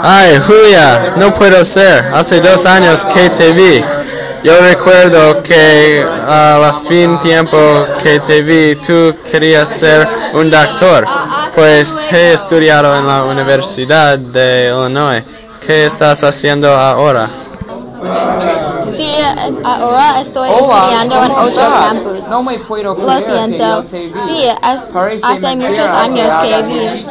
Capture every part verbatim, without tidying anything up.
Ay, Julia, no puedo ser. Hace dos años que te vi. Yo recuerdo que a la fin tiempo que te vi tú querías ser un doctor. Pues he estudiado en la Universidad de Illinois. ¿Qué estás haciendo ahora? Sí, ahora estoy estudiando en otro campus. Lo siento. Sí, hace muchos años que vi.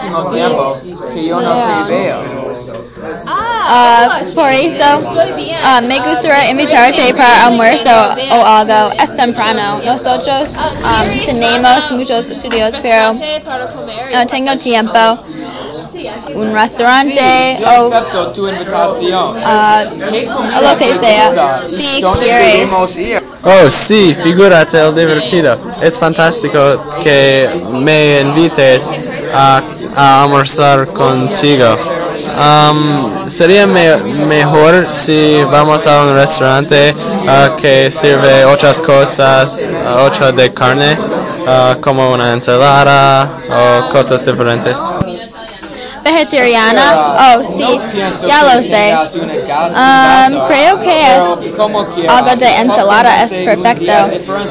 Uh, por eso uh, me gustaría invitarte para almuerzo o algo. Es temprano. Nosotros um, tenemos muchos estudios, pero no tengo tiempo. Un restaurante o uh, lo que sea, si quieres. Oh, sí, figúrate el divertido. Es fantástico que me invites a, a almorzar contigo. Um, sería me mejor si vamos a un restaurante uh, que sirve otras cosas, uh, otra de carne, uh, como una ensalada o cosas diferentes. Vegetariana, oh sí, ya lo sé. Um, creo que es algo de ensalada es perfecto.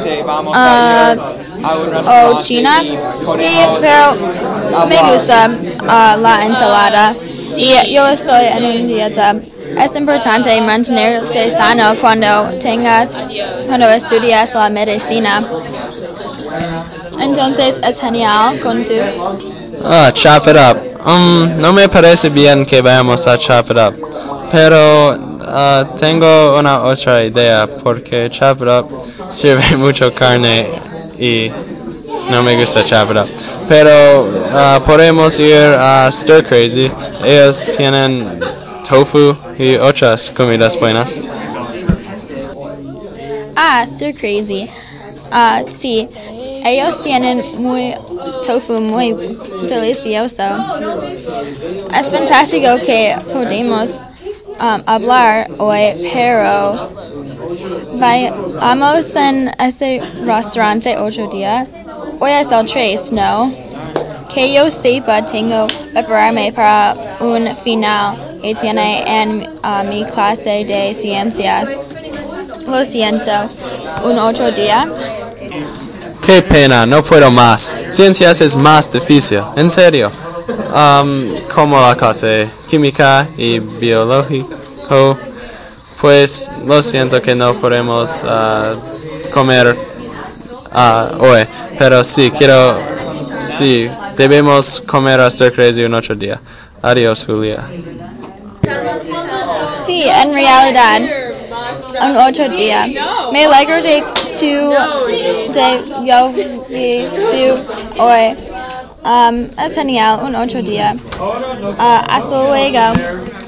Uh, o China, sí, pero me gusta uh, la ensalada. Y yo estoy en una dieta. Es importante mantenerse sano cuando tengas, cuando estudias la medicina. Entonces es genial con tu. Ah, chop it up. Um, no me parece bien que vayamos a chop it up, pero uh, tengo una otra idea porque chop it up sirve mucho carne y no me gusta chop it up. Pero uh, podemos ir a Stir Crazy. Ellos tienen tofu y otras comidas buenas. Ah, Stir Crazy. Ah, uh, sí. Ellos tienen muy tofu muy delicioso. Es fantástico que podemos um, hablar hoy, pero vamos en ese restaurante otro día. Hoy es el tres, ¿no? Que yo sepa, tengo que prepararme para un final que tiene en uh, mi clase de ciencias. Lo siento. ¿Un otro día? Qué pena, no puedo más. Ciencias es más difícil, en serio. Um, como la clase química y biológico, pues lo siento que no podemos uh, comer uh, hoy. Pero sí, quiero, sí, debemos comer a Stir Crazy un otro día. Adiós, Julia. Sí, en realidad. Un otro día. Me alegro de tu, de yo vi su hoy. Um, es genial, un otro día. Uh, hasta luego.